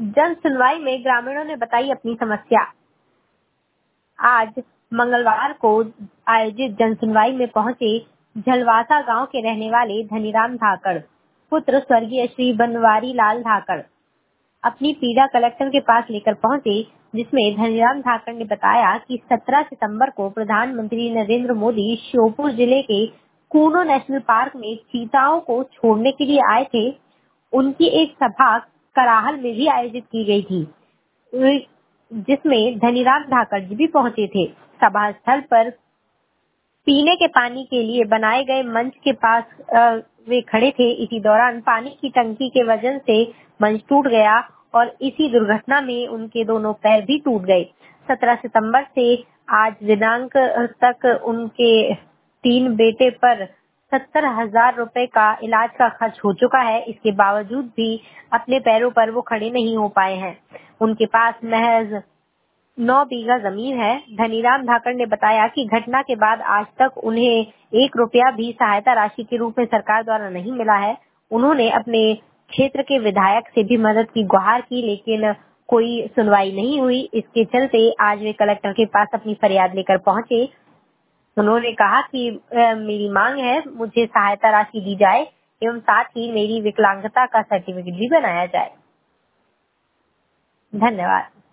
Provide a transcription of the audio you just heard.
जन सुनवाई में ग्रामीणों ने बताई अपनी समस्या। आज मंगलवार को आयोजित जन सुनवाई में पहुंचे झलवासा गांव के रहने वाले धनीराम धाकड़, पुत्र स्वर्गीय श्री बनवारी लाल धाकड़, अपनी पीड़ा कलेक्टर के पास लेकर पहुंचे, जिसमें धनीराम धाकड़ ने बताया कि 17 सितंबर को प्रधानमंत्री नरेंद्र मोदी श्योपुर जिले के कूनो नेशनल पार्क में चीताओं को छोड़ने के लिए आए थे। उनकी एक सभा कराहल में भी आयोजित की गई थी, जिसमें धनीराम धाकड़ जी भी पहुंचे थे। सभा स्थल पर पीने के पानी के लिए बनाए गए मंच के पास वे खड़े थे। इसी दौरान पानी की टंकी के वजन से मंच टूट गया और इसी दुर्घटना में उनके दोनों पैर भी टूट गए। 17 सितंबर से आज दिनांक तक उनके 3 बेटे पर 70,000 रुपए का इलाज का खर्च हो चुका है। इसके बावजूद भी अपने पैरों पर वो खड़े नहीं हो पाए हैं। उनके पास महज 9 बीघा जमीन है। धनीराम धाकड़ ने बताया कि घटना के बाद आज तक उन्हें 1 रुपया भी सहायता राशि के रूप में सरकार द्वारा नहीं मिला है। उन्होंने अपने क्षेत्र के विधायक से भी मदद की गुहार की, लेकिन कोई सुनवाई नहीं हुई। इसके चलते आज वे कलेक्टर के पास अपनी फरियाद लेकर पहुंचे। उन्होंने कहा कि मेरी मांग है मुझे सहायता राशि दी जाए एवं साथ ही मेरी विकलांगता का सर्टिफिकेट भी बनाया जाए। धन्यवाद।